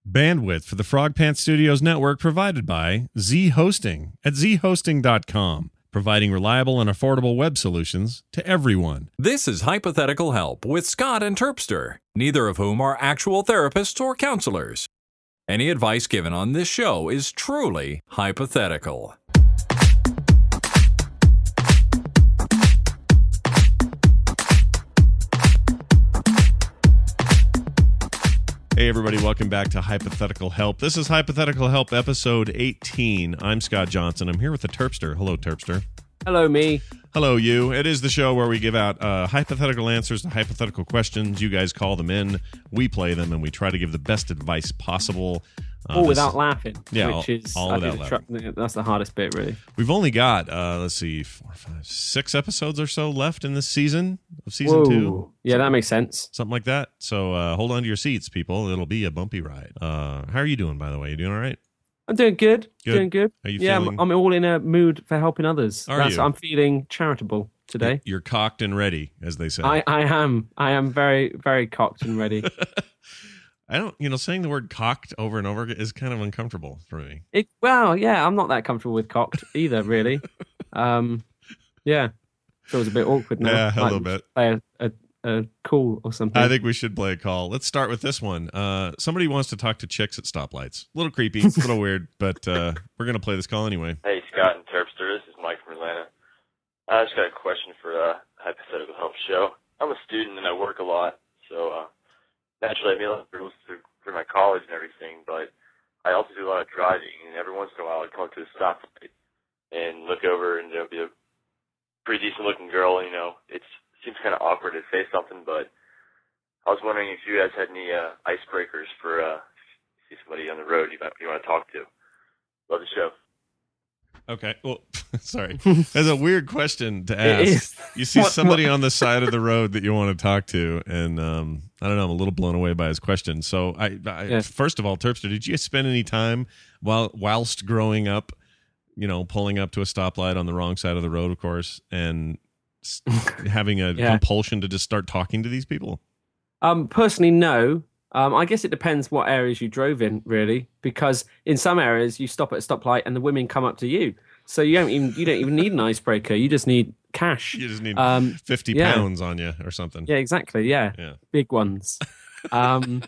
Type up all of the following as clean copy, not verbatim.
Bandwidth for the Frog Pants Studios network provided by Z Hosting at zhosting.com, providing reliable and affordable web solutions to everyone. This is Hypothetical Help with Scott and Terpster, neither of whom are actual therapists or counselors. Any advice given on this show is truly hypothetical. Hey everybody, welcome back to Hypothetical Help. This is Hypothetical Help episode 18. I'm Scott Johnson. I'm here with the Terpster. Hello, Terpster. Hello, me. Hello, you. It is the show where we give out hypothetical answers to hypothetical questions. You guys call them in, we play them, and we try to give the best advice possible. Without laughing. Yeah, which is all without laughing. That's the hardest bit, really. We've only got, 6 episodes or so left in this season of season 2. Yeah, that makes sense. Something like that. So hold on to your seats, people. It'll be a bumpy ride. How are you doing, by the way? You doing all right? I'm doing good. Good. Doing good. Are you feeling? I'm all in a mood for helping others. Are you? I'm feeling charitable today. You're cocked and ready, as they say. I am very, very cocked and ready. I don't, saying the word cocked over and over is kind of uncomfortable for me. I'm not that comfortable with cocked either, really. Feels a bit awkward now. Yeah, a little bit. Play a call or something. I think we should play a call. Let's start with this one. Somebody wants to talk to chicks at stoplights. A little creepy, a little weird, but we're going to play this call anyway. Hey, Scott and Terpster. This is Mike from Atlanta. I just got a question for the Hypothetical Help show. I'm a student and I work a lot, so naturally I meet a lot of girls through my college and everything, but I also do a lot of driving, and every once in a while I come up to a stoplight and look over, and there'll be a pretty decent-looking girl, it seems kind of awkward to say something, but I was wondering if you guys had any icebreakers for see somebody on the road you want to talk to. Love the show. Okay, well, sorry. That's a weird question to ask. You see somebody on the side of the road that you want to talk to, and I don't know, I'm a little blown away by his question. So, First of all, Terpster, did you spend any time whilst growing up, pulling up to a stoplight on the wrong side of the road, of course, and having a compulsion to just start talking to these people? Personally, no. I guess it depends what areas you drove in, really, because in some areas you stop at a stoplight and the women come up to you. So you don't even need an icebreaker. You just need cash. You just need 50 pounds on you or something. Yeah, exactly. Yeah. Big ones. And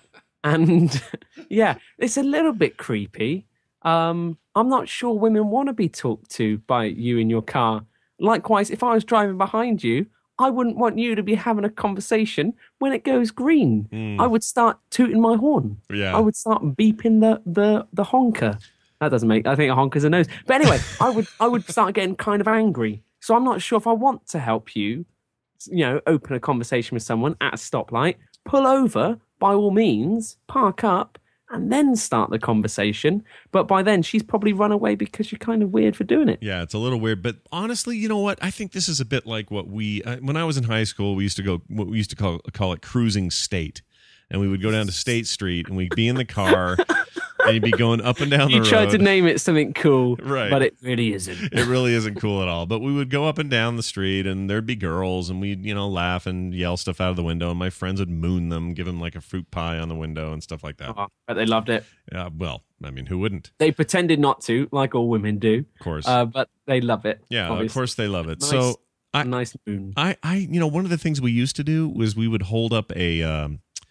it's a little bit creepy. I'm not sure women want to be talked to by you in your car. Likewise, if I was driving behind you, I wouldn't want you to be having a conversation when it goes green. I would start tooting my horn. Yeah. I would start beeping the honker. That doesn't make. I think a honker's a nose. But anyway, I would start getting kind of angry. So I'm not sure if I want to help you. Open a conversation with someone at a stoplight. Pull over by all means. Park up. And then start the conversation. But by then, she's probably run away because you're kind of weird for doing it. Yeah, it's a little weird. But honestly, you know what? I think this is a bit like what when I was in high school, we used to call it cruising state. And we would go down to State Street, and we'd be in the car, and you'd be going up and down the road. You tried to name it something cool, right? But it really isn't. It really isn't cool at all. But we would go up and down the street, and there'd be girls, and we'd laugh and yell stuff out of the window, and my friends would moon them, give them like a fruit pie on the window and stuff like that. Oh, but they loved it. Yeah, well, I mean, who wouldn't? They pretended not to, like all women do, of course. But they love it. Yeah, obviously. Of course they love it. Nice, so nice moon. One of the things we used to do was we would hold up a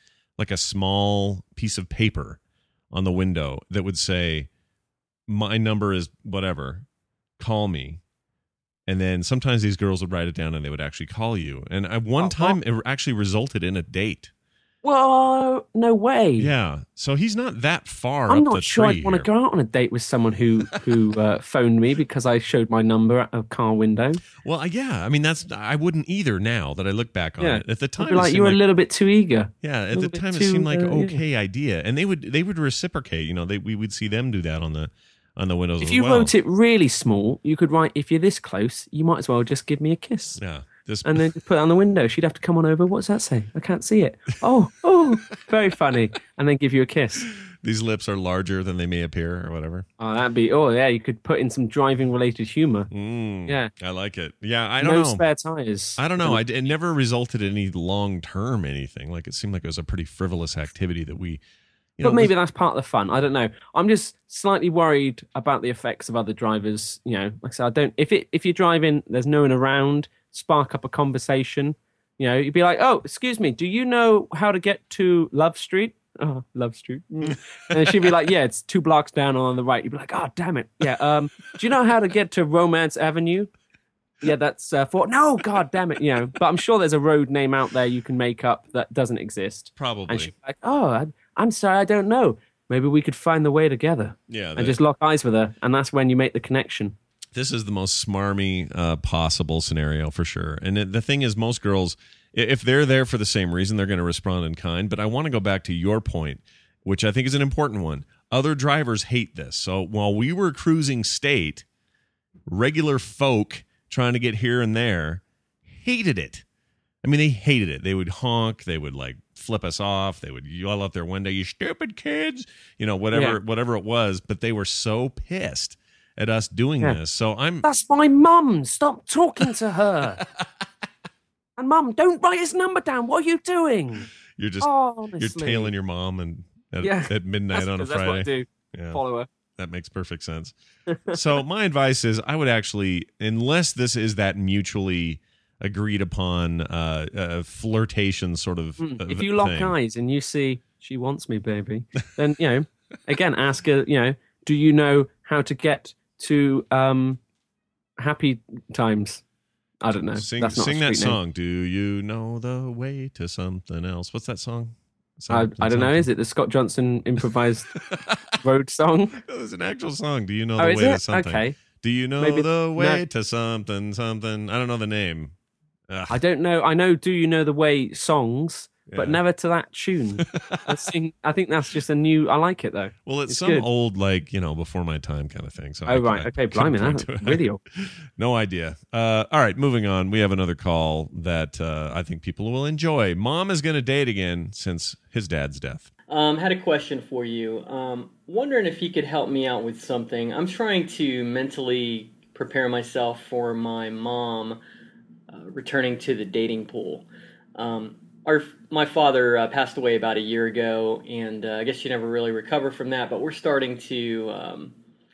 small piece of paper on the window that would say, my number is whatever, call me. And then sometimes these girls would write it down and they would actually call you. And one time it actually resulted in a date. Well, no way. Yeah. So he's not that far I'm up not the sure tree I'd want to go out on a date with someone who phoned me because I showed my number at a car window. Well, yeah. I mean, I wouldn't either now that I look back on it. At the time, I'd be like, you were a little bit too eager. Yeah. At the time, it seemed like an okay idea. And they would reciprocate. We would see them do that on the windows as well. If you wrote it really small, you could write, if you're this close, you might as well just give me a kiss. Yeah. And then just put it on the window. She'd have to come on over. What's that say? I can't see it. Oh, very funny. And then give you a kiss. These lips are larger than they may appear or whatever. You could put in some driving related humor. Yeah. I like it. Yeah, I don't know. No spare tires. I don't know. It never resulted in any long-term anything. Like, it seemed like it was a pretty frivolous activity that we But maybe that's part of the fun. I don't know. I'm just slightly worried about the effects of other drivers. Like I said, I don't. If you're driving, there's no one around. Spark up a conversation. You'd be like, "Oh, excuse me, do you know how to get to Love Street?" Oh, Love Street. And she'd be like, "Yeah, it's 2 blocks down on the right." You'd be like, "Oh, damn it. Yeah. Do you know how to get to Romance Avenue?" Yeah, that's 4. No, God damn it. But I'm sure there's a road name out there you can make up that doesn't exist. Probably. And she'd be like, "Oh, I'm sorry, I don't know. Maybe we could find the way together." Yeah. And just lock eyes with her. And that's when you make the connection. This is the most smarmy possible scenario for sure. And the thing is, most girls, if they're there for the same reason, they're going to respond in kind. But I want to go back to your point, which I think is an important one. Other drivers hate this. So while we were cruising state, regular folk trying to get here and there hated it. I mean, they hated it. They would honk. They would flip us off. They would yell out their window, "You stupid kids," whatever it was. But they were so pissed at us doing this. So That's my mum. Stop talking to her. And Mum, don't write his number down. What are you doing? You're just you're tailing your mom at midnight on a Friday. That's what I do. Yeah. Follow her. That makes perfect sense. So my advice is, I would actually, unless this is that mutually agreed upon flirtation sort of if you lock thing. eyes and you see she wants me, baby, then again, ask her, do you know how to get to Happy Times? I don't know. Sing That's not that name. song. Do you know the way to something else? What's that song? I don't know. Is it the Scott Johnson improvised road song? No, there's an actual song. Do you know the way to something? Okay. Do you know the way to something? I don't know the name. Ugh. I don't know. I know Do You Know the Way songs, but never to that tune. I think that's just a new. I like it though. Well, it's some good. old before my time kind of thing. So Okay, blimey, that's video. No idea. All right, moving on. We have another call that I think people will enjoy. Mom is going to date again since his dad's death. Had a question for you. Wondering if you could help me out with something. I'm trying to mentally prepare myself for my mom returning to the dating pool. My father passed away about a year ago, and I guess you never really recover from that, but we're starting to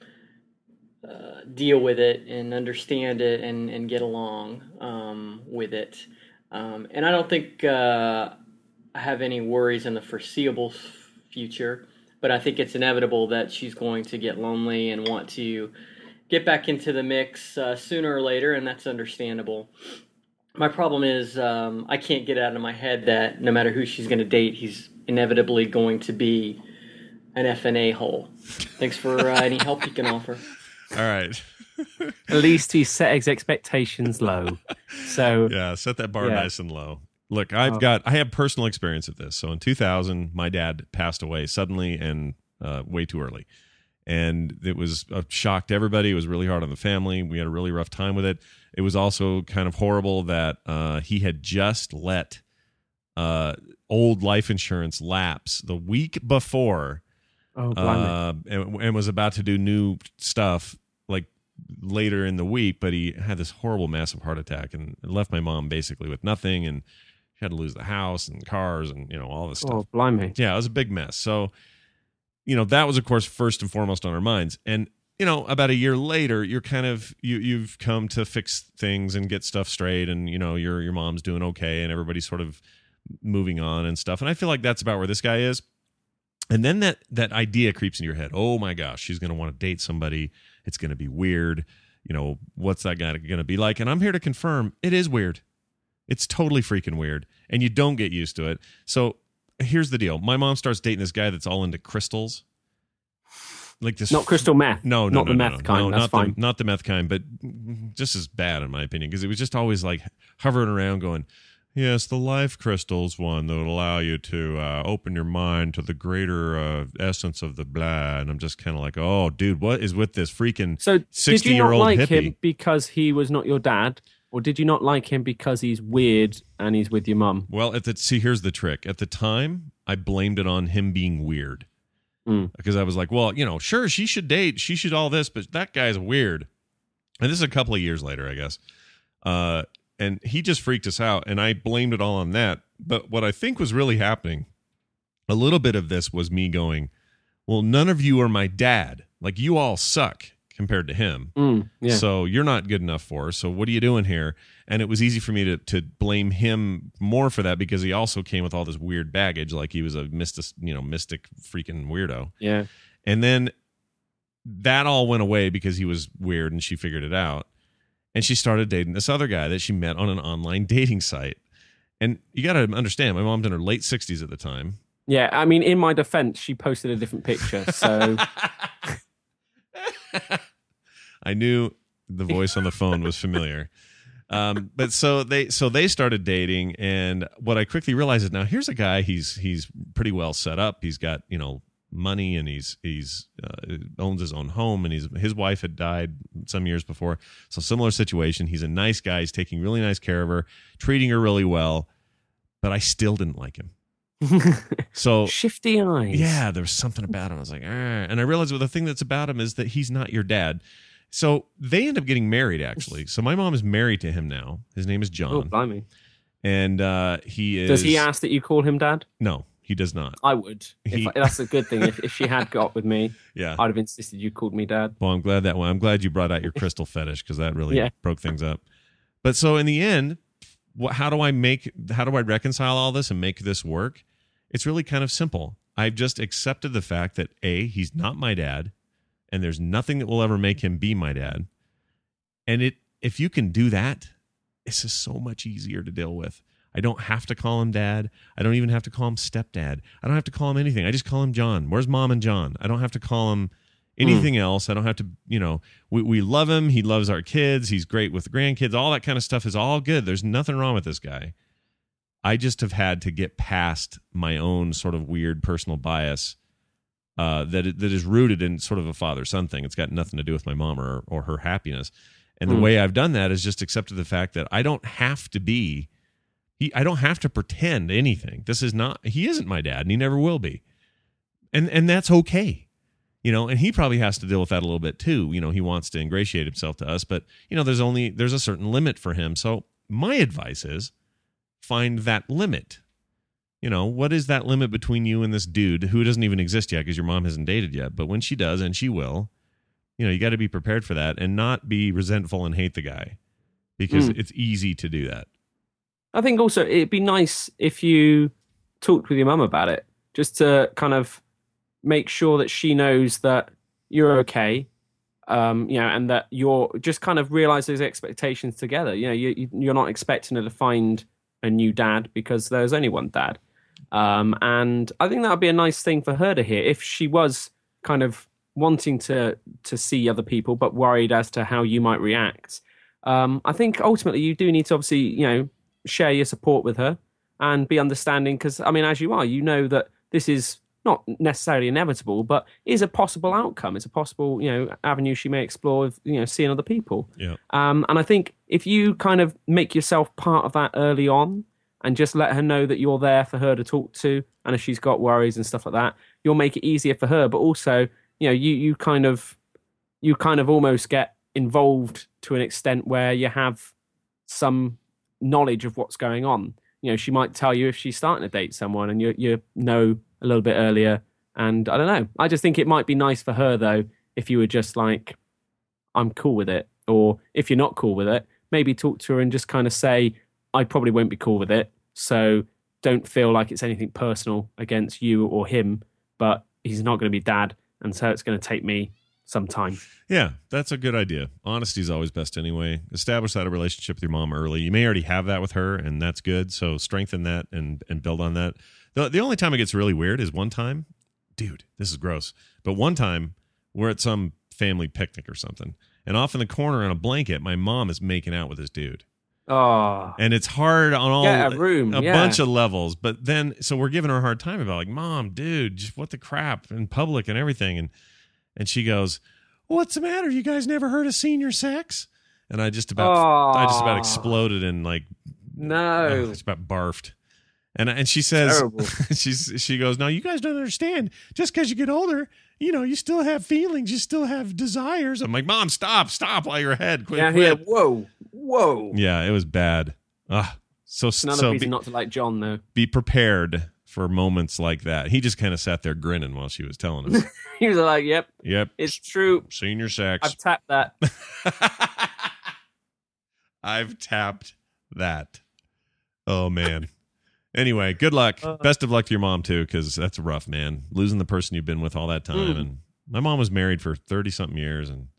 deal with it and understand it and get along with it. And I don't think I have any worries in the foreseeable future, but I think it's inevitable that she's going to get lonely and want to get back into the mix sooner or later, and that's understandable. My problem is I can't get out of my head that no matter who she's going to date, he's inevitably going to be an F&A hole. Thanks for any help you can offer. All right. At least he set his expectations low. So yeah, set that bar nice and low. Look, I have personal experience with this. So in 2000, my dad passed away suddenly and way too early. And it was a shock to everybody. It was really hard on the family. We had a really rough time with it. It was also kind of horrible that he had just let old life insurance lapse the week before and was about to do new stuff later in the week. But he had this horrible, massive heart attack and left my mom basically with nothing. And she had to lose the house and cars and, all this stuff. Oh, blimey. Yeah, it was a big mess. So, that was, of course, first and foremost on our minds. And, about a year later, you're kind of, you've come to fix things and get stuff straight. And, your mom's doing okay and everybody's sort of moving on and stuff. And I feel like that's about where this guy is. And then that idea creeps in your head. Oh, my gosh, she's going to want to date somebody. It's going to be weird. What's that guy going to be like? And I'm here to confirm it is weird. It's totally freaking weird. And you don't get used to it. So here's the deal. My mom starts dating this guy that's all into crystals. Like this. Not crystal meth. No, not the meth kind. That's fine. Not the meth kind, but just as bad in my opinion, because it was just always hovering around going, yes, the life crystal's one that will allow you to open your mind to the greater essence of the blah. And I'm just kind of like, oh, dude, what is with this freaking 60-year-old hippie? So did you not like him because he was not your dad? Or did you not like him because he's weird and he's with your mum? Well, here's the trick. At the time, I blamed it on him being weird. Because I was like, well, sure, she should date. She should all this, but that guy's weird. And this is a couple of years later, I guess. And he just freaked us out, and I blamed it all on that. But what I think was really happening a little bit of this was me going, well, none of you are my dad. Like, you all suck compared to him. So you're not good enough for her. So what are you doing here? And it was easy for me to blame him more for that, because he also came with all this weird baggage. Like, he was a mystic freaking weirdo. Yeah. And then that all went away because he was weird and she figured it out. And she started dating this other guy that she met on an online dating site. And you got to understand, my mom's in her late 60s at the time. Yeah, I mean, in my defense, she posted a different picture, so... I knew the voice on the phone was familiar. But so they started dating, and what I quickly realized is, now here's a guy, he's pretty well set up. He's got, money, and he's owns his own home, and his wife had died some years before. So similar situation. He's a nice guy. He's taking really nice care of her, treating her really well, but I still didn't like him. So shifty eyes. Yeah, there was something about him. I was like, and I realized, well, the thing that's about him is that he's not your dad. So they end up getting married, actually. So my mom is married to him now. His name is John. Oh, blimey. And he is... Does he ask that you call him dad? No, he does not. I would. That's a good thing. If she had got with me, yeah, I'd have insisted you called me dad. Well, I'm glad you brought out your crystal fetish, because that really broke things up. But so in the end, how do I reconcile all this and make this work? It's really kind of simple. I've just accepted the fact that he's not my dad, and there's nothing that will ever make him be my dad. And if you can do that, it's just so much easier to deal with. I don't have to call him dad. I don't even have to call him stepdad. I don't have to call him anything. I just call him John. Where's mom and John? I don't have to call him anything else. I don't have to, we love him. He loves our kids. He's great with the grandkids. All that kind of stuff is all good. There's nothing wrong with this guy. I just have had to get past my own sort of weird personal bias that is rooted in sort of a father-son thing. It's got nothing to do with my mom or her happiness. And the way I've done that is just accepted the fact that I don't have to I don't have to pretend anything. He isn't my dad, and he never will be. And that's okay. And he probably has to deal with that a little bit too. He wants to ingratiate himself to us, but there's a certain limit for him. So my advice is, find that limit. What is that limit between you and this dude who doesn't even exist yet, because your mom hasn't dated yet, but when she does, and she will, you got to be prepared for that and not be resentful and hate the guy, because it's easy to do that. I think also it'd be nice if you talked with your mum about it, just to kind of make sure that she knows that you're okay, and that you're just kind of realize those expectations together. You're not expecting her to find a new dad, because there's only one dad. And I think that would be a nice thing for her to hear, if she was kind of wanting to see other people, but worried as to how you might react. I think ultimately you do need to obviously, share your support with her and be understanding, because, as you are, that this is not necessarily inevitable, but is a possible outcome. It's a possible, avenue she may explore with, seeing other people. Yeah. And I think if you kind of make yourself part of that early on, and just let her know that you're there for her to talk to, and if she's got worries and stuff like that, you'll make it easier for her. But also, you kind of almost get involved to an extent where you have some knowledge of what's going on. She might tell you if she's starting to date someone, and you know a little bit earlier. And I don't know. I just think it might be nice for her, though, if you were just like, I'm cool with it. Or if you're not cool with it, maybe talk to her and just kind of say, I probably won't be cool with it. So don't feel like it's anything personal against you or him, but he's not going to be dad. And so it's going to take me some time. Yeah, that's a good idea. Honesty is always best anyway. Establish that relationship with your mom early. You may already have that with her, and that's good. So strengthen that and build on that. The only time it gets really weird is one time, dude, this is gross, but one time we're at some family picnic or something, and off in the corner on a blanket, my mom is making out with this dude. Oh, and it's hard on a bunch of levels. But then, so we're giving her a hard time about, like, Mom, dude, just what the crap in public and everything. And she goes, "What's the matter? You guys never heard of senior sex?" And I just about exploded and just about barfed. And she says, she goes, "No, you guys don't understand. Just because you get older, you still have feelings, you still have desires." I'm like, "Mom, stop while you're ahead. Quit." Yeah, whoa. Yeah, it was bad. So another reason not to like John, though. Be prepared for moments like that. He just kind of sat there grinning while she was telling us. He was like, "Yep, Yep, it's true. senior sex. I've tapped that." I've tapped that. Oh man. Anyway, good luck. Best of luck to your mom too, because that's rough, man. Losing the person you've been with all that time. And my mom was married for 30-something years, and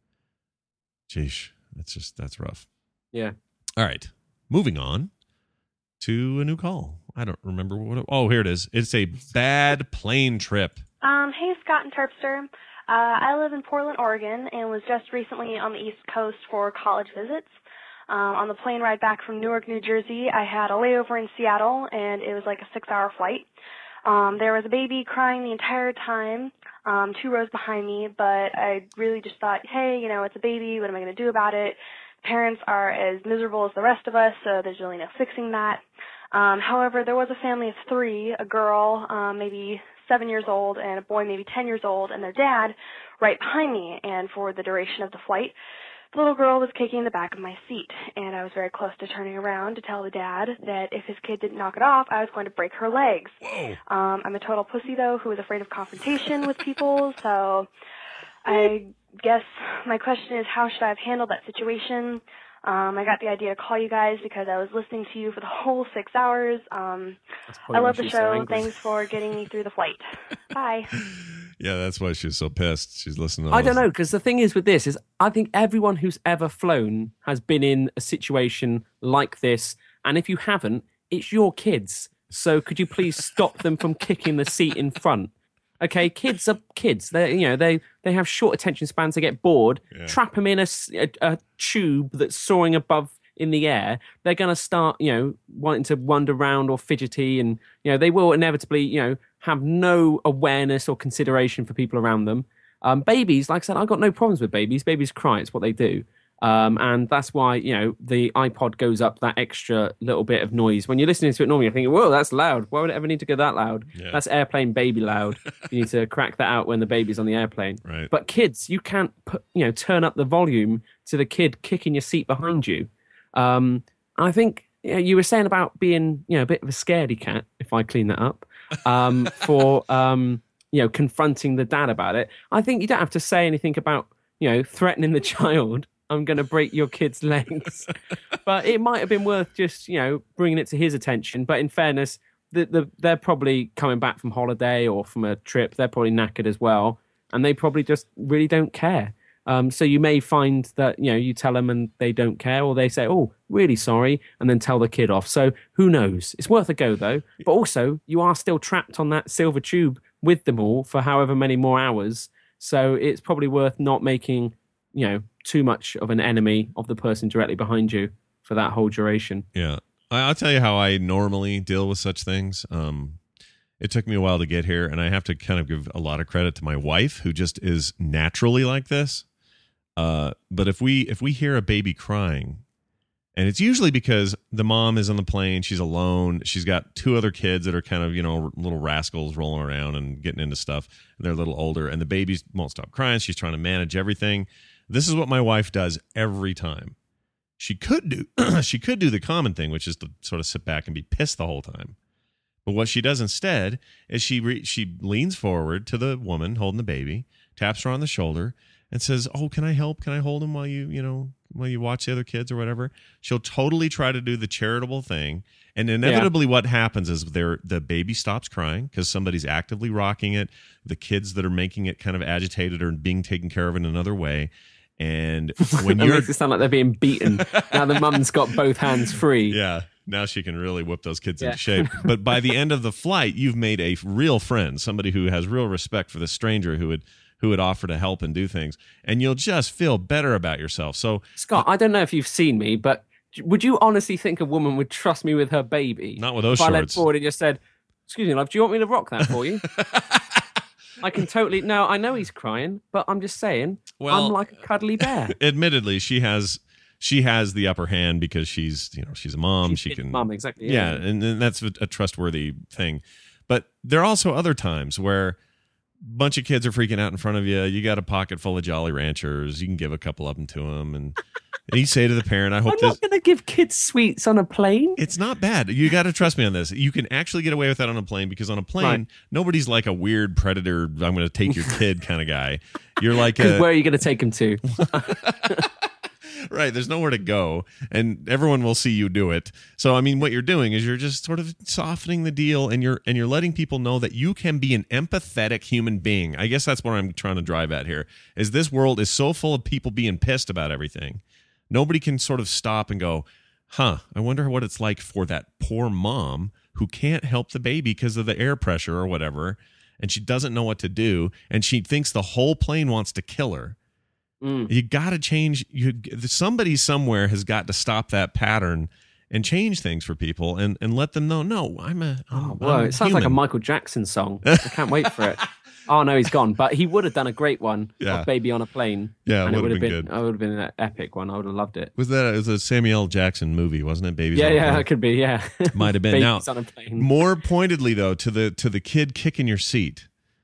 sheesh, that's rough. Yeah. All right, moving on to a new call. I don't remember oh, here it is. It's a bad plane trip. Hey, Scott and Terpster. I live in Portland, Oregon, and was just recently on the East Coast for college visits. On the plane ride back from Newark, New Jersey, I had a layover in Seattle, and it was like a 6-hour flight. There was a baby crying the entire time, 2 rows behind me, but I really just thought, hey, it's a baby. What am I going to do about it? Parents are as miserable as the rest of us, so there's really no fixing that. However, there was a family of 3, a girl, maybe 7 years old, and a boy, maybe 10 years old, and their dad right behind me. And for the duration of the flight, the little girl was kicking the back of my seat, and I was very close to turning around to tell the dad that if his kid didn't knock it off, I was going to break her legs. I'm a total pussy, though, who is afraid of confrontation with people, so I guess my question is, how should I have handled that situation? I got the idea to call you guys because I was listening to you for the whole 6 hours. I love the show. Thanks for getting me through the flight. Bye. Yeah, that's why she's so pissed. She's listening to I don't know, because the thing is with this is I think everyone who's ever flown has been in a situation like this. And if you haven't, it's your kids. So could you please stop them from kicking the seat in front? Okay, kids are kids. They have short attention spans. They get bored. Yeah. Trap them in a tube that's soaring above in the air. They're going to start, wanting to wander around or fidgety, and they will inevitably, have no awareness or consideration for people around them. Babies, like I said, I've got no problems with babies. Babies cry; it's what they do. And that's why, the iPod goes up that extra little bit of noise. When you're listening to it normally, you're thinking, whoa, that's loud. Why would it ever need to go that loud? Yeah. That's airplane baby loud. You need to crack that out when the baby's on the airplane. Right. But kids, you can't turn up the volume to the kid kicking your seat behind you. I think you were saying about being, a bit of a scaredy cat, if I clean that up, for, confronting the dad about it. I think you don't have to say anything about, threatening the child. I'm going to break your kid's legs. But it might have been worth just, bringing it to his attention. But in fairness, they're probably coming back from holiday or from a trip. They're probably knackered as well. And they probably just really don't care. So you may find that, you tell them and they don't care, or they say, oh, really sorry, and then tell the kid off. So who knows? It's worth a go, though. But also, you are still trapped on that silver tube with them all for however many more hours. So it's probably worth not making, too much of an enemy of the person directly behind you for that whole duration. Yeah. I'll tell you how I normally deal with such things. It took me a while to get here, and I have to kind of give a lot of credit to my wife, who just is naturally like this. But if we hear a baby crying, and it's usually because the mom is on the plane, she's alone, she's got 2 other kids that are kind of, little rascals rolling around and getting into stuff, and they're a little older, and the baby won't stop crying. She's trying to manage everything. This is what my wife does every time. She could do the common thing, which is to sort of sit back and be pissed the whole time. But what she does instead is she leans forward to the woman holding the baby, taps her on the shoulder, and says, "Oh, can I help? Can I hold him while you watch the other kids or whatever?" She'll totally try to do the charitable thing, and inevitably, what happens is the baby stops crying because somebody's actively rocking it. The kids that are making it kind of agitated are being taken care of in another way. And when it makes it sound like they're being beaten. Now the mum's got both hands free. Yeah. Now she can really whip those kids into shape. But by the end of the flight, you've made a real friend, somebody who has real respect for the stranger who would offer to help and do things. And you'll just feel better about yourself. So, Scott, I don't know if you've seen me, but would you honestly think a woman would trust me with her baby? Not with those shorts. If I led forward and just said, "Excuse me, love, do you want me to rock that for you?" I can totally. No, I know he's crying, but I'm just saying, I'm like a cuddly bear. Admittedly, she has the upper hand because she's a mom. She can mom, exactly. Yeah, and that's a trustworthy thing. But there are also other times where a bunch of kids are freaking out in front of you. You got a pocket full of Jolly Ranchers. You can give a couple of them to them, and And you say to the parent, I hope I'm not going to give kids sweets on a plane. It's not bad. You got to trust me on this. You can actually get away with that on a plane because on a plane, nobody's like a weird predator, I'm going to take your kid kind of guy. You're like where are you going to take him to? Right. There's nowhere to go, and everyone will see you do it. So, I mean, what you're doing is you're just sort of softening the deal, and you're letting people know that you can be an empathetic human being. I guess that's what I'm trying to drive at here. Is this world is so full of people being pissed about everything. Nobody can sort of stop and go, I wonder what it's like for that poor mom who can't help the baby because of the air pressure or whatever, and she doesn't know what to do, and she thinks the whole plane wants to kill her. You got to change. Somebody somewhere has got to stop that pattern and change things for people and let them know, no, I'm it sounds like a Michael Jackson song. I can't wait for it. Oh, no, he's gone. But he would have done a great one of Baby on a Plane. Yeah, and it would have been good. It would have been an epic one. I would have loved it. It was a Samuel L. Jackson movie, wasn't it? Babies on a Plane? Yeah, it could be, yeah. Might have been. Babies Now, on a Plane. more pointedly, though, to the kid kicking your seat,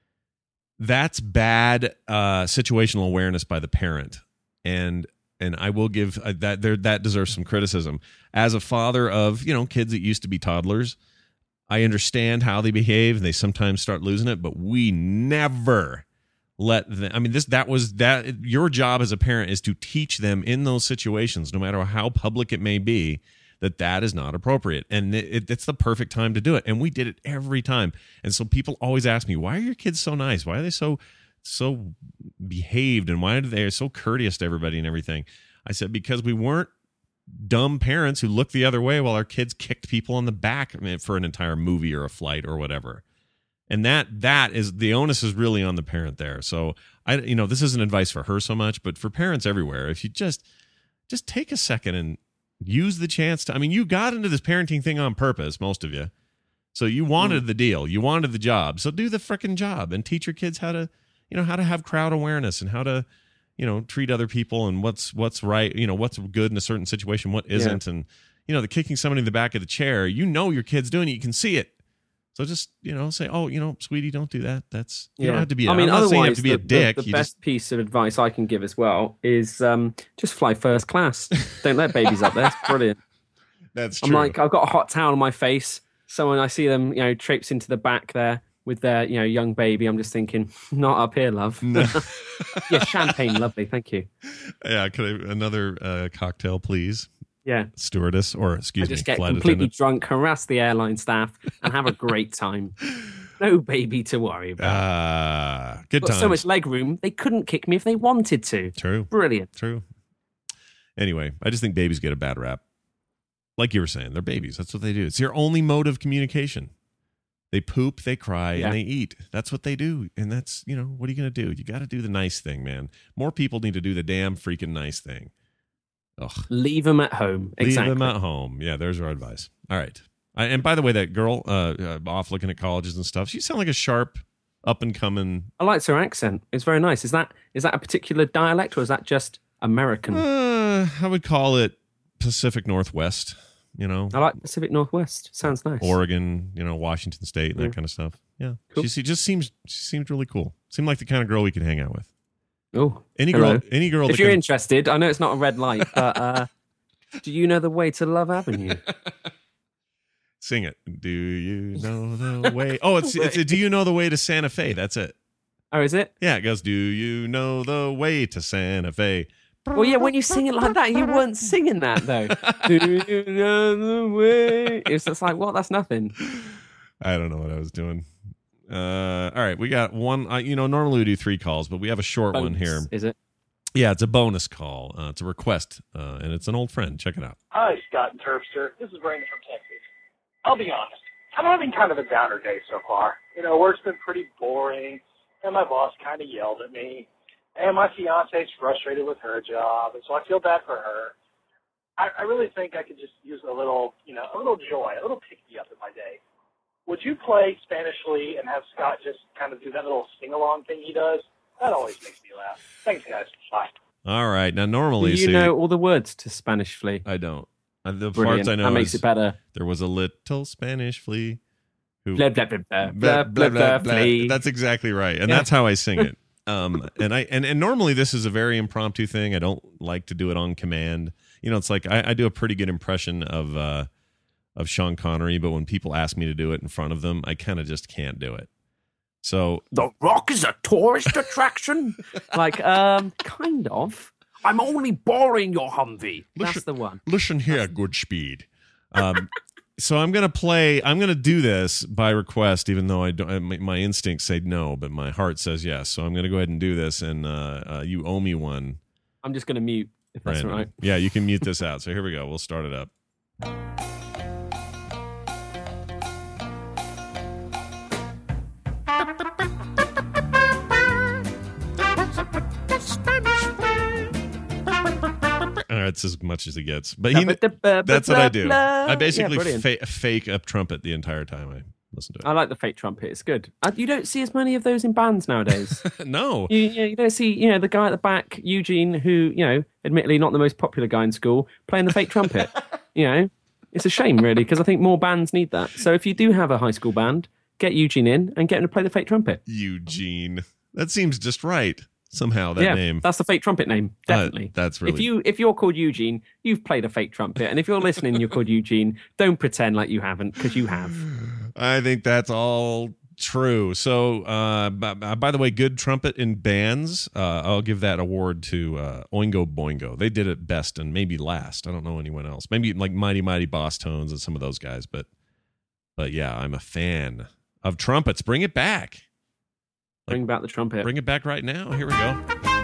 that's bad situational awareness by the parent. And I will give that deserves some criticism. As a father of kids that used to be toddlers, I understand how they behave. They sometimes start losing it, but we never let them. I mean, your job as a parent is to teach them in those situations, no matter how public it may be, that is not appropriate. And it's the perfect time to do it. And we did it every time. And so people always ask me, why are your kids so nice? Why are they so behaved, and why are they so courteous to everybody and everything? I said, because we weren't dumb parents who looked the other way while our kids kicked people on the back for an entire movie or a flight or whatever. And that is the onus is really on the parent there. So this isn't advice for her so much, but for parents everywhere, if you just take a second and use the chance to, you got into this parenting thing on purpose, most of you. So you wanted the deal, you wanted the job. So do the frickin' job and teach your kids how to have crowd awareness and how to, treat other people and what's right, what's good in a certain situation, what isn't. And, the kicking somebody in the back of the chair, your kid's doing it, you can see it. So just, say, oh, sweetie, don't do that. That's, you don't have to be, I'm not saying you have to be a dick. The best piece of advice I can give as well is just fly first class. Don't let babies up there. It's brilliant. That's true. I'm like, I've got a hot towel on my face. So when I see them, traipse into the back there with their, young baby, I'm just thinking, not up here, love. No. Yeah, champagne, lovely, thank you. Yeah, could I, another cocktail, please? Yeah. Stewardess, or excuse me, just get flight completely attendant. drunk, harass the airline staff, and have a great time. No baby to worry about. Good Got times. so much leg room, they couldn't kick me if they wanted to. True. Brilliant. True. Anyway, I just think babies get a bad rap. Like you were saying, they're babies. That's what they do. It's your only mode of communication. They poop, they cry, and they eat. That's what they do. And that's, what are you going to do? You got to do the nice thing, man. More people need to do the damn freaking nice thing. Ugh. Leave them at home. Exactly. Leave them at home. Yeah, there's our advice. All right. And by the way, that girl off looking at colleges and stuff, she sounds like a sharp, up and coming. I liked her accent. It's very nice. Is that a particular dialect, or is that just American? I would call it Pacific Northwest. I like Pacific Northwest. Sounds nice. Oregon, Washington State, and that kind of stuff. Yeah, cool. She seems really cool. Seemed like the kind of girl we could hang out with. Oh, any girl. If you're interested, I know it's not a red light, but do you know the way to Love Avenue? Sing it. Do you know the way? Oh, it's do you know the way to Santa Fe? That's it. Oh, is it? Yeah, it goes. Do you know the way to Santa Fe? Well, yeah, when you sing it like that, you weren't singing that, though. Do you know the way? It's just like, what? That's nothing. I don't know what I was doing. All right, we got one. Normally we do 3 calls, but we have a short one here. Is it? Yeah, it's a bonus call. It's a request, and it's an old friend. Check it out. Hi, Scott and Terpster. This is Brandon from Texas. I'll be honest. I'm having kind of a downer day so far. Work's been pretty boring, and my boss kind of yelled at me. And my fiance's frustrated with her job, and so I feel bad for her. I really think I could just use a little joy, a little pick-me-up in my day. Would you play Spanishly and have Scott just kind of do that little sing-along thing he does? That always makes me laugh. Thanks, guys. Bye. All right. Now, normally... Do you know all the words to Spanish Flea? I don't. The Brilliant. parts I know that makes it better. There was a little Spanish flea who... Blah, blah, blah, blah, blah, blah, blah, flea. That's exactly right. And that's how I sing it. And normally this is a very impromptu thing. I don't like to do it on command. You know, it's like I do a pretty good impression of Sean Connery, but when people ask me to do it in front of them, I kind of just can't do it. So The Rock is a tourist attraction? Like, kind of. I'm only borrowing your Humvee. That's the one. Listen here, good speed. So I'm gonna do this by request, even though my instincts say no, but my heart says yes. So I'm gonna go ahead and do this, and you owe me one. I'm just gonna mute if that's Brandon. all right. Yeah, you can mute this out. So here we go. We'll start it up. That's as much as it gets. But that's what I do. I basically fake a trumpet the entire time I listen to it. I like the fake trumpet. It's good. You don't see as many of those in bands nowadays. No. You don't see, the guy at the back, Eugene, who, admittedly not the most popular guy in school, playing the fake trumpet. It's a shame, really, because I think more bands need that. So if you do have a high school band, get Eugene in and get him to play the fake trumpet. Eugene. That seems just right. Somehow that name. That's the fake trumpet name, definitely. That's really. If you're called Eugene, you've played a fake trumpet, and if you're listening, and you're called Eugene. Don't pretend like you haven't, because you have. I think that's all true. So, by the way, good trumpet in bands. I'll give that award to Oingo Boingo. They did it best and maybe last. I don't know anyone else. Maybe like Mighty Mighty Boss Tones and some of those guys, but yeah, I'm a fan of trumpets. Bring it back. Bring back the trumpet. Bring it back right now. Here we go.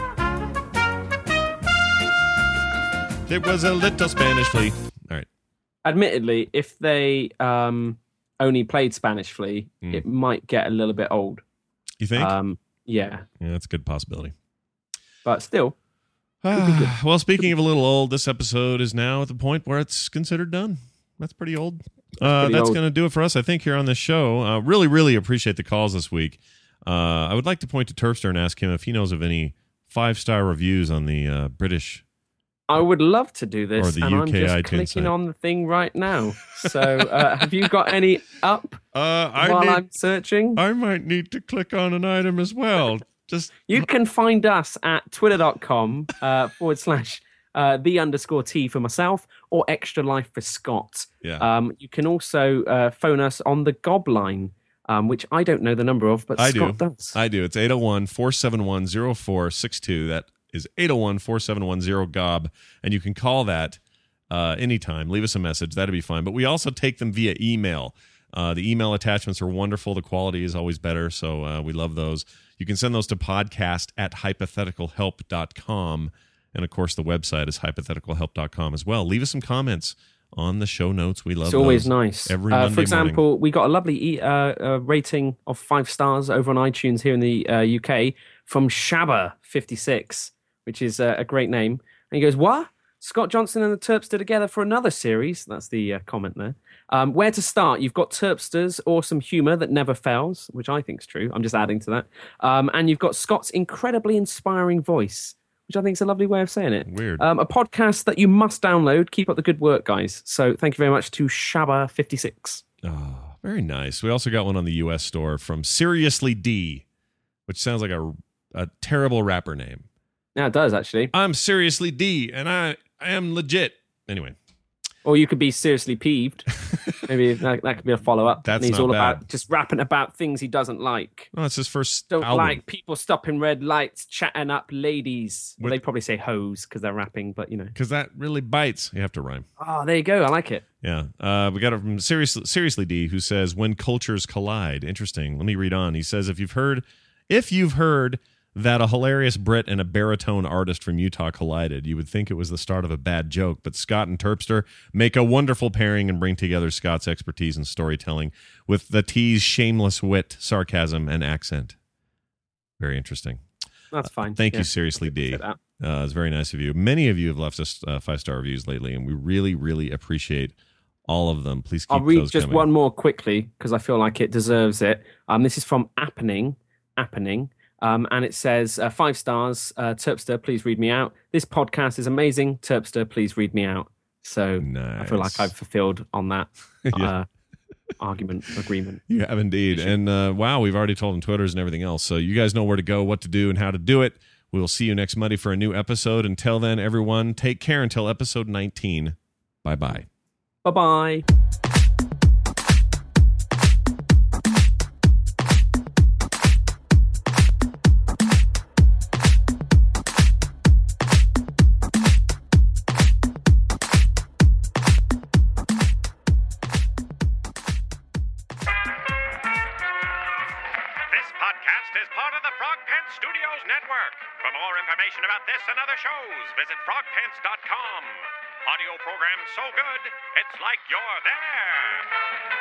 There was a little Spanish flea. All right. Admittedly, if they only played Spanish Flea, it might get a little bit old. You think? Yeah, that's a good possibility. But still. Well, speaking of a little old, this episode is now at the point where it's considered done. That's pretty old. That's going to do it for us, I think, here on this show. Really, really appreciate the calls this week. I would like to point to Terpster and ask him if he knows of any 5-star reviews on the British. I would love to do this, or the and UK I'm just iTunes clicking site. on the thing right now. So, have you got any up I'm searching? I might need to click on an item as well. You can find us at twitter.com / _T for myself or Extra Life for Scott. Yeah. You can also phone us on the Gob line, which I don't know the number of, but Scott does. I do. It's 801-471-0462. That is 801-471-0GOB. And you can call that anytime. Leave us a message. That'd be fine. But we also take them via email. The email attachments are wonderful. The quality is always better, so we love those. You can send those to podcast@hypotheticalhelp.com. And, of course, the website is hypotheticalhelp.com as well. Leave us some comments on the show notes. We love It's always those nice. Every Monday for example, morning. we got a lovely rating of 5 stars over on iTunes here in the UK from Shabba56, which is a great name. And he goes, what? Scott Johnson and the Terpster together for another series? That's the comment there. Where to start? You've got Terpster's awesome humour that never fails, which I think is true. I'm just adding to that. And you've got Scott's incredibly inspiring voice, which I think is a lovely way of saying it. Weird. A podcast that you must download. Keep up the good work, guys. So thank you very much to Shabba56. Oh, very nice. We also got one on the U.S. store from Seriously D, which sounds like a terrible rapper name. Yeah, it does, actually. I'm Seriously D, and I am legit. Anyway. Or you could be seriously peeved. Maybe that could be a follow-up. That's and he's not all bad. about just rapping about things he doesn't like. Oh, it's his first Don't album. like people stopping red lights, chatting up ladies. Well, they probably say hoes because they're rapping, but Because that really bites. You have to rhyme. Oh, there you go. I like it. Yeah. We got it from Seriously D, who says, when cultures collide. Interesting. Let me read on. He says, if you've heard that a hilarious Brit and a baritone artist from Utah collided, you would think it was the start of a bad joke, but Scott and Terpster make a wonderful pairing and bring together Scott's expertise in storytelling with the T's shameless wit, sarcasm, and accent. Very interesting. That's fine. Thank you, Seriously D. It's very nice of you. Many of you have left us 5-star reviews lately, and we really, really appreciate all of them. Please keep I'll read those just coming. one more quickly because I feel like it deserves it. This is from Appening. And it says, 5 stars, Terpster, please read me out. This podcast is amazing. Terpster, please read me out. So nice. I feel like I've fulfilled on that. Yeah. agreement. You have indeed. And wow, we've already told them Twitters and everything else. So you guys know where to go, what to do, and how to do it. We'll see you next Monday for a new episode. Until then, everyone, take care until episode 19. Bye-bye. Bye-bye. For more information about this and other shows, visit frogpants.com. Audio program so good, it's like you're there.